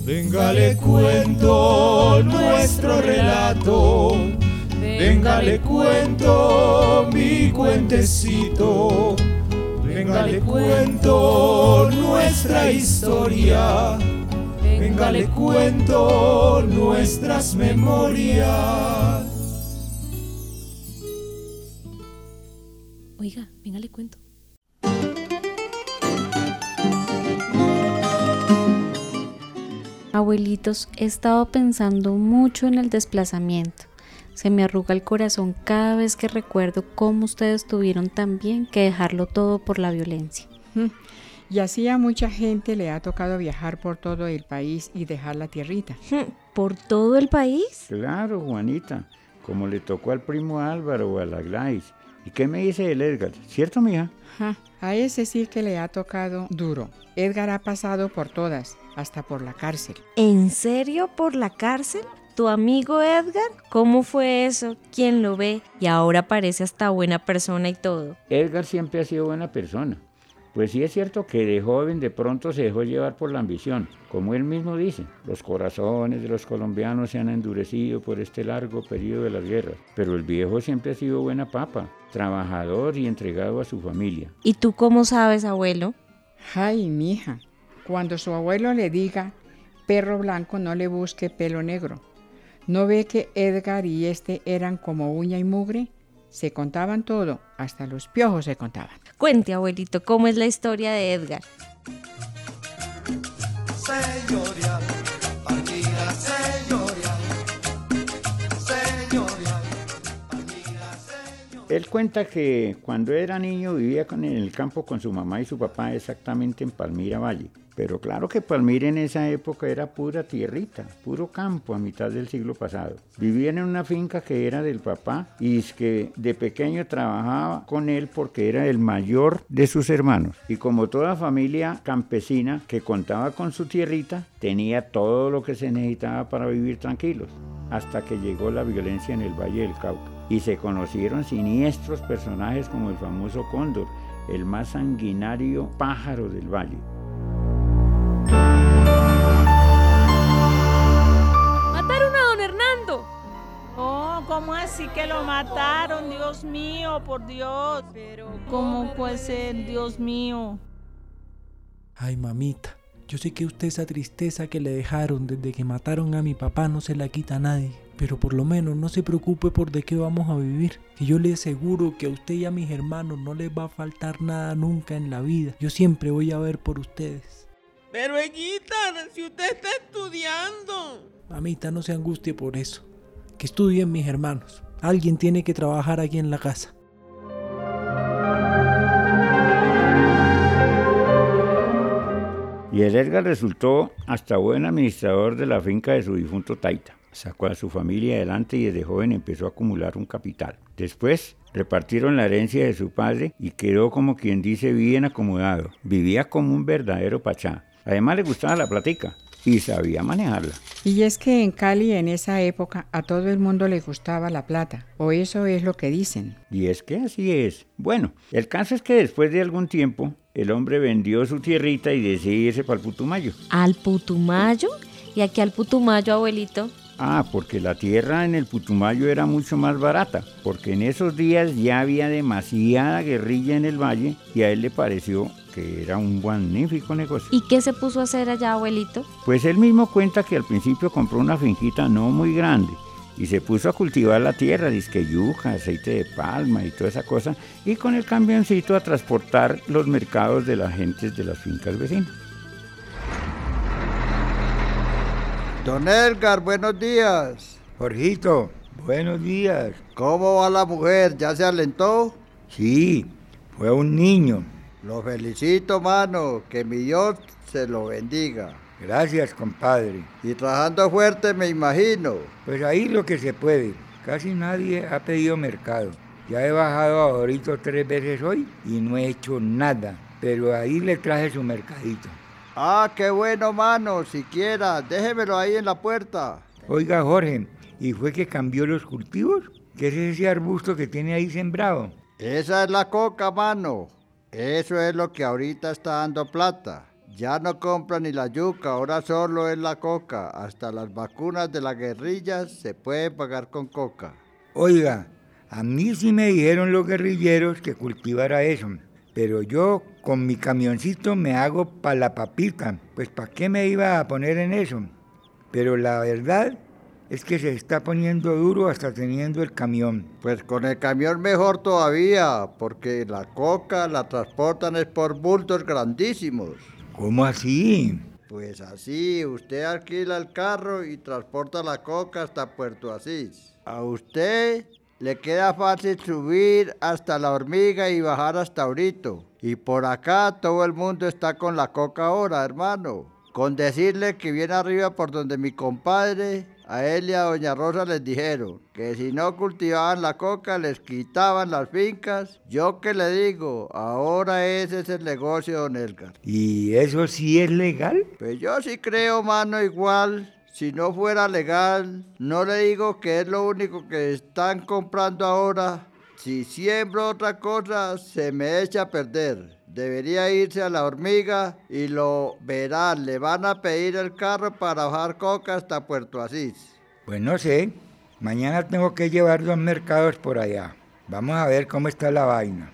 Venga, le cuento nuestro relato. Venga, le cuento mi cuentecito. Venga, le cuento nuestra historia. Venga, le cuento nuestras memorias. Oiga, venga, le cuento. Abuelitos, he estado pensando mucho en el desplazamiento. Se me arruga el corazón cada vez que recuerdo cómo ustedes tuvieron también que dejarlo todo por la violencia. Y así a mucha gente le ha tocado viajar por todo el país y dejar la tierrita. ¿Por todo el país? Claro, Juanita, como le tocó al primo Álvaro o a la Gladys. ¿Y qué me dice el Edgar? ¿Cierto, mija? A ese sí que le ha tocado duro. Edgar ha pasado por todas, hasta por la cárcel. ¿En serio por la cárcel? ¿Tu amigo Edgar? ¿Cómo fue eso? ¿Quién lo ve? Y ahora parece hasta buena persona y todo. Edgar siempre ha sido buena persona. Pues sí es cierto que de joven de pronto se dejó llevar por la ambición. Como él mismo dice, los corazones de los colombianos se han endurecido por este largo periodo de las guerras. Pero el viejo siempre ha sido buena papa, trabajador y entregado a su familia. ¿Y tú cómo sabes, abuelo? Ay, mija, cuando su abuelo le diga, perro blanco no le busque pelo negro. ¿No ve que Edgar y este eran como uña y mugre? Se contaban todo, hasta los piojos se contaban. Cuente, abuelito, ¿cómo es la historia de Edgar? Señorial, partida señorial, señorial, partida señorial. Él cuenta que cuando era niño vivía en el campo con su mamá y su papá exactamente en Palmira Valle. Pero claro que Palmira en esa época era pura tierrita, puro campo a mitad del siglo pasado. Vivían en una finca que era del papá y es que de pequeño trabajaba con él porque era el mayor de sus hermanos. Y como toda familia campesina que contaba con su tierrita, tenía todo lo que se necesitaba para vivir tranquilos. Hasta que llegó la violencia en el Valle del Cauca. Y se conocieron siniestros personajes como el famoso cóndor, el más sanguinario pájaro del valle. ¡Mataron a don Hernando! Oh, ¿cómo así que lo mataron? Dios mío, por Dios. Pero ¿cómo puede ser, Dios mío? Ay, mamita, yo sé que usted esa tristeza que le dejaron desde que mataron a mi papá no se la quita a nadie. Pero por lo menos no se preocupe por de qué vamos a vivir. Que yo le aseguro que a usted y a mis hermanos no les va a faltar nada nunca en la vida. Yo siempre voy a ver por ustedes. Pero hijita, si usted está estudiando. Mamita, no se angustie por eso. Que estudien mis hermanos. Alguien tiene que trabajar aquí en la casa. Y el Edgar resultó hasta buen administrador de la finca de su difunto taita. Sacó a su familia adelante y desde joven empezó a acumular un capital. Después repartieron la herencia de su padre y quedó como quien dice bien acomodado. Vivía como un verdadero pachá. Además le gustaba la plática y sabía manejarla. Y es que en Cali en esa época a todo el mundo le gustaba la plata, o eso es lo que dicen. Y es que así es. Bueno, el caso es que después de algún tiempo el hombre vendió su tierrita y decidió irse para el Putumayo. ¿Al Putumayo? ¿Y aquí al Putumayo, abuelito? Porque la tierra en el Putumayo era mucho más barata, porque en esos días ya había demasiada guerrilla en el valle y a él le pareció que era un magnífico negocio. ¿Y qué se puso a hacer allá, abuelito? Pues él mismo cuenta que al principio compró una finquita no muy grande y se puso a cultivar la tierra, disque yuca, aceite de palma y toda esa cosa, y con el camioncito a transportar los mercados de las gentes de las fincas vecinas. Don Edgar, buenos días. Jorgito, buenos días. ¿Cómo va la mujer? ¿Ya se alentó? Sí, fue un niño. Lo felicito, mano. Que mi Dios se lo bendiga. Gracias, compadre. Y trabajando fuerte, me imagino. Pues ahí lo que se puede. Casi nadie ha pedido mercado. Ya he bajado a Dorito 3 veces hoy y no he hecho nada. Pero ahí le traje su mercadito. Ah, qué bueno, mano. Siquiera, déjemelo ahí en la puerta. Oiga, Jorge, ¿y fue que cambió los cultivos? ¿Qué es ese arbusto que tiene ahí sembrado? Esa es la coca, mano. Eso es lo que ahorita está dando plata. Ya no compran ni la yuca, ahora solo es la coca. Hasta las vacunas de las guerrillas se pueden pagar con coca. Oiga, a mí sí me dijeron los guerrilleros que cultivara eso, pero yo con mi camioncito me hago pa' la papita, pues ¿para qué me iba a poner en eso? Pero la verdad es que se está poniendo duro hasta teniendo el camión. Pues con el camión mejor todavía, porque la coca la transportan es por bultos grandísimos. ¿Cómo así? Pues así, usted alquila el carro y transporta la coca hasta Puerto Asís. A usted le queda fácil subir hasta La Hormiga y bajar hasta Orito. Y por acá todo el mundo está con la coca ahora, hermano. Con decirle que viene arriba por donde mi compadre, a él y a doña Rosa les dijeron que si no cultivaban la coca les quitaban las fincas. Yo que le digo, ahora ese es el negocio, don Edgar. ¿Y eso sí es legal? Pues yo sí creo, mano, igual. Si no fuera legal, no le digo que es lo único que están comprando ahora. Si siembro otra cosa, se me echa a perder. Debería irse a La Hormiga y lo verán. Le van a pedir el carro para bajar coca hasta Puerto Asís. Pues no sé. Mañana tengo que llevar 2 mercados por allá. Vamos a ver cómo está la vaina.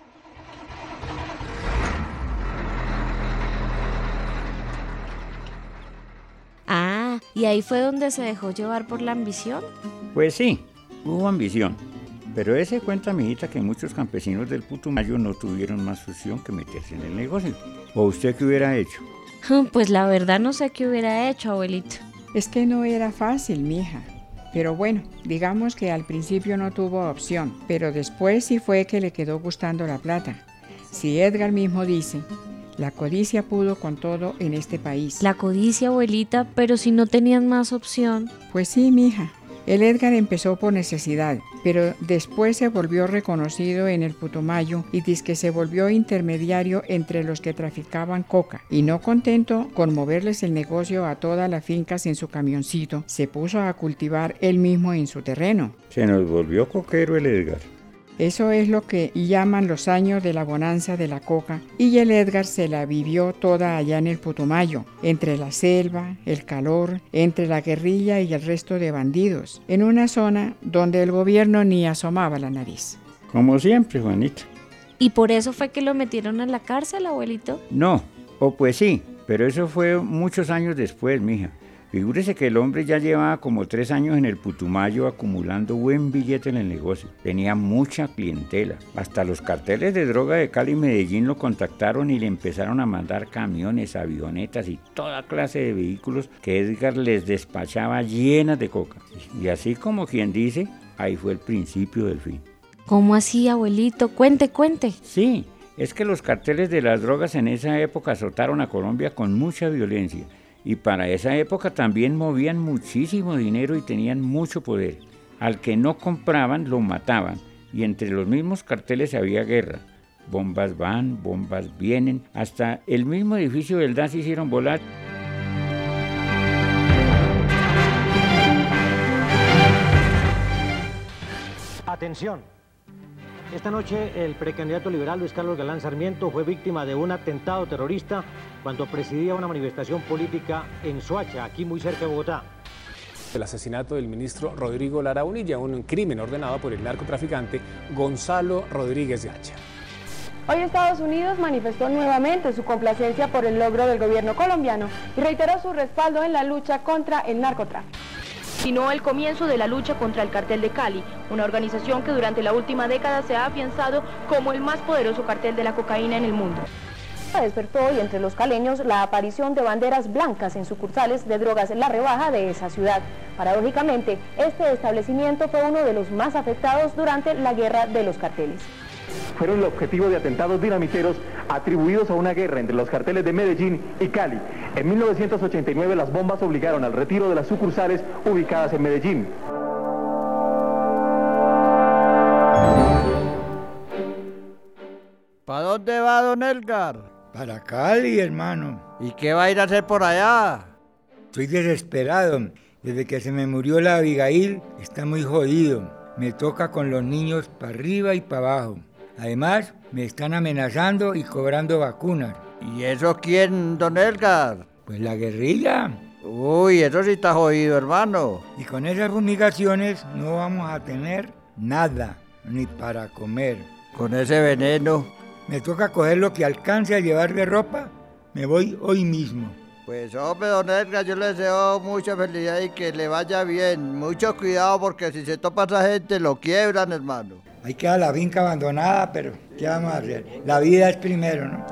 Ah, ¿y ahí fue donde se dejó llevar por la ambición? Pues sí, hubo ambición. Pero ese cuenta, mijita, que muchos campesinos del Putumayo no tuvieron más opción que meterse en el negocio. ¿O usted qué hubiera hecho? Pues la verdad no sé qué hubiera hecho, abuelito. Es que no era fácil, mija. Pero bueno, digamos que al principio no tuvo opción, pero después sí fue que le quedó gustando la plata. Si Edgar mismo dice, la codicia pudo con todo en este país. La codicia, abuelita, pero si no tenían más opción. Pues sí, mija. El Edgar empezó por necesidad, pero después se volvió reconocido en el Putumayo y dizque se volvió intermediario entre los que traficaban coca. Y no contento con moverles el negocio a todas las fincas en su camioncito, se puso a cultivar él mismo en su terreno. Se nos volvió coquero el Edgar. Eso es lo que llaman los años de la bonanza de la coca, y el Edgar se la vivió toda allá en el Putumayo, entre la selva, el calor, entre la guerrilla y el resto de bandidos, en una zona donde el gobierno ni asomaba la nariz. Como siempre, Juanita. ¿Y por eso fue que lo metieron a la cárcel, abuelito? No, o pues sí, pero eso fue muchos años después, mija. Figúrese que el hombre ya llevaba como 3 años en el Putumayo acumulando buen billete en el negocio. Tenía mucha clientela. Hasta los carteles de droga de Cali y Medellín lo contactaron y le empezaron a mandar camiones, avionetas y toda clase de vehículos que Edgar les despachaba llenas de coca. Y así como quien dice, ahí fue el principio del fin. ¿Cómo así, abuelito? Cuente. Sí, es que los carteles de las drogas en esa época azotaron a Colombia con mucha violencia. Y para esa época también movían muchísimo dinero y tenían mucho poder. Al que no compraban, lo mataban. Y entre los mismos carteles había guerra. Bombas van, bombas vienen. Hasta el mismo edificio del DAS hicieron volar. Atención. Esta noche el precandidato liberal Luis Carlos Galán Sarmiento fue víctima de un atentado terrorista cuando presidía una manifestación política en Soacha, aquí muy cerca de Bogotá. El asesinato del ministro Rodrigo Lara Bonilla, un crimen ordenado por el narcotraficante Gonzalo Rodríguez de Hacha. Hoy Estados Unidos manifestó nuevamente su complacencia por el logro del gobierno colombiano y reiteró su respaldo en la lucha contra el narcotráfico. Sino el comienzo de la lucha contra el cartel de Cali, una organización que durante la última década se ha afianzado como el más poderoso cartel de la cocaína en el mundo. Despertó hoy entre los caleños la aparición de banderas blancas en sucursales de drogas La Rebaja de esa ciudad. Paradójicamente, este establecimiento fue uno de los más afectados durante la guerra de los carteles. Fueron el objetivo de atentados dinamiteros atribuidos a una guerra entre los carteles de Medellín y Cali. En 1989 las bombas obligaron al retiro de las sucursales ubicadas en Medellín. ¿Para dónde va, don Edgar? Para Cali, hermano. ¿Y qué va a ir a hacer por allá? Estoy desesperado. Desde que se me murió la Abigail, está muy jodido. Me toca con los niños para arriba y para abajo. Además, me están amenazando y cobrando vacunas. ¿Y eso quién, don Edgar? Pues la guerrilla. Uy, eso sí está jodido, hermano. Y con esas fumigaciones no vamos a tener nada, ni para comer. Con ese veneno. Me toca coger lo que alcance a llevar de ropa. Me voy hoy mismo. Pues hombre, don Edgar, yo le deseo mucha felicidad y que le vaya bien. Mucho cuidado porque si se topa esa gente lo quiebran, hermano. Ahí queda la finca abandonada, pero ¿qué vamos a hacer? La vida es primero, ¿no?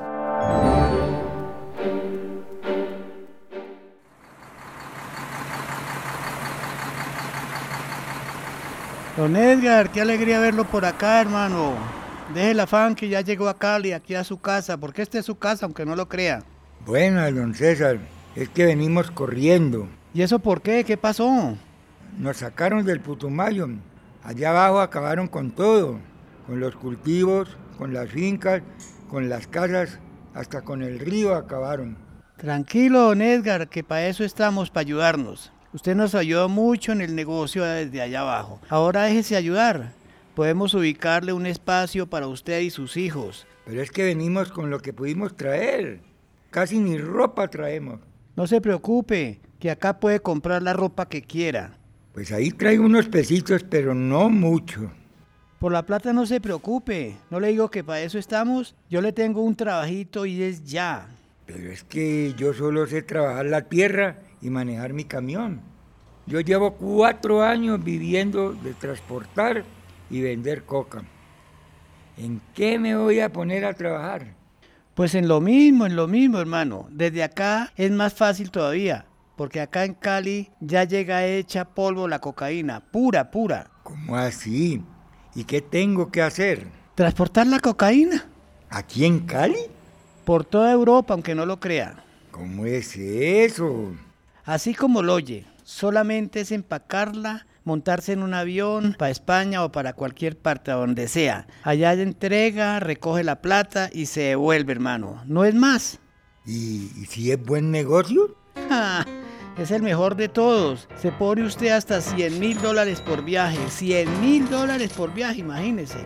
Don Edgar, qué alegría verlo por acá, hermano. Deje el afán que ya llegó a Cali, aquí a su casa, porque esta es su casa, aunque no lo crea. Bueno, don César, es que venimos corriendo. ¿Y eso por qué? ¿Qué pasó? Nos sacaron del Putumayo. Allá abajo acabaron con todo, con los cultivos, con las fincas, con las casas, hasta con el río acabaron. Tranquilo, don Edgar, que para eso estamos, para ayudarnos. Usted nos ayudó mucho en el negocio desde allá abajo. Ahora déjese ayudar. Podemos ubicarle un espacio para usted y sus hijos. Pero es que venimos con lo que pudimos traer. Casi ni ropa traemos. No se preocupe, que acá puede comprar la ropa que quiera. Pues ahí traigo unos pesitos, pero no mucho. Por la plata no se preocupe. No le digo que para eso estamos. Yo le tengo un trabajito y es ya. Pero es que yo solo sé trabajar la tierra y manejar mi camión. Yo llevo 4 años viviendo de transportar y vender coca. ¿En qué me voy a poner a trabajar? Pues en lo mismo, hermano. Desde acá es más fácil todavía, porque acá en Cali ya llega hecha polvo la cocaína, pura. ¿Cómo así? ¿Y qué tengo que hacer? ¿Transportar la cocaína? ¿Aquí en Cali? Por toda Europa, aunque no lo crea. ¿Cómo es eso? Así como lo oye, solamente es empacarla, montarse en un avión para España o para cualquier parte, a donde sea. Allá entrega, recoge la plata y se devuelve, hermano. No es más. ¿Y si es buen negocio? Es el mejor de todos. Se pone usted hasta $100,000 por viaje. $100,000 por viaje, imagínese.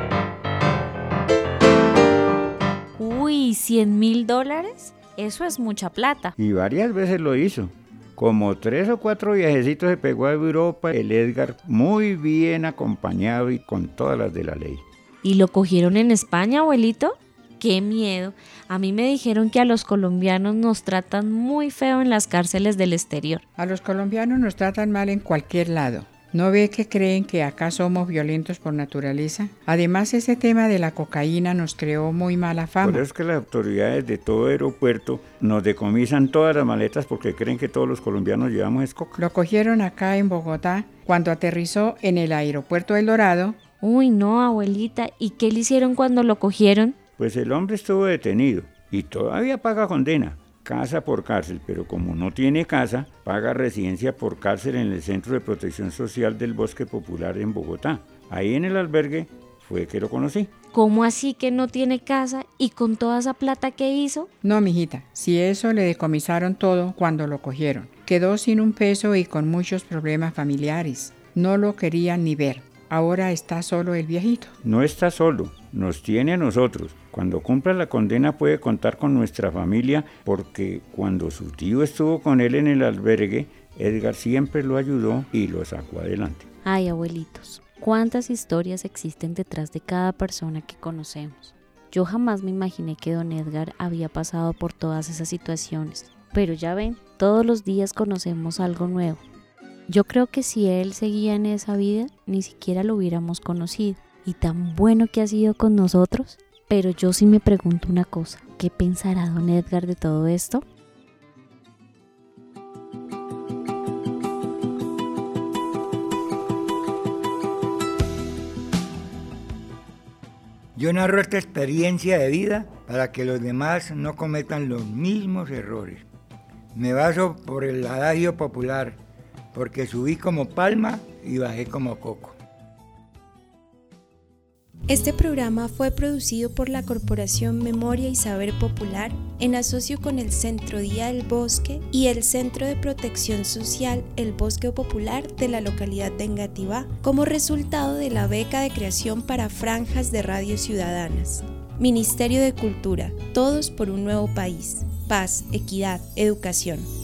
Uy, $100,000. Eso es mucha plata. Y varias veces lo hizo. Como 3 o 4 viajecitos se pegó a Europa, el Edgar muy bien acompañado y con todas las de la ley. ¿Y lo cogieron en España, abuelito? ¡Qué miedo! A mí me dijeron que a los colombianos nos tratan muy feo en las cárceles del exterior. A los colombianos nos tratan mal en cualquier lado. ¿No ve que creen que acá somos violentos por naturaleza? Además, ese tema de la cocaína nos creó muy mala fama. Por eso es que las autoridades de todo aeropuerto nos decomisan todas las maletas porque creen que todos los colombianos llevamos es coca. Lo cogieron acá en Bogotá cuando aterrizó en el aeropuerto El Dorado. Uy, no, abuelita. ¿Y qué le hicieron cuando lo cogieron? Pues el hombre estuvo detenido y todavía paga condena. Casa por cárcel, pero como no tiene casa, paga residencia por cárcel en el Centro de Protección Social del Bosque Popular en Bogotá. Ahí en el albergue fue que lo conocí. ¿Cómo así que no tiene casa y con toda esa plata que hizo? No, mijita, si eso le decomisaron todo cuando lo cogieron. Quedó sin un peso y con muchos problemas familiares. No lo querían ni ver. Ahora está solo el viejito. No está solo, nos tiene a nosotros. Cuando cumpla la condena puede contar con nuestra familia porque cuando su tío estuvo con él en el albergue, Edgar siempre lo ayudó y lo sacó adelante. Ay, abuelitos, cuántas historias existen detrás de cada persona que conocemos. Yo jamás me imaginé que don Edgar había pasado por todas esas situaciones. Pero ya ven, todos los días conocemos algo nuevo. Yo creo que si él seguía en esa vida, ni siquiera lo hubiéramos conocido. Y tan bueno que ha sido con nosotros. Pero yo sí me pregunto una cosa, ¿qué pensará don Edgar de todo esto? Yo narro esta experiencia de vida para que los demás no cometan los mismos errores. Me baso por el adagio popular, porque subí como palma y bajé como coco. Este programa fue producido por la Corporación Memoria y Saber Popular en asocio con el Centro Día del Bosque y el Centro de Protección Social El Bosque Popular de la localidad de Engativá como resultado de la beca de creación para franjas de radio ciudadanas. Ministerio de Cultura, todos por un nuevo país. Paz, equidad, educación.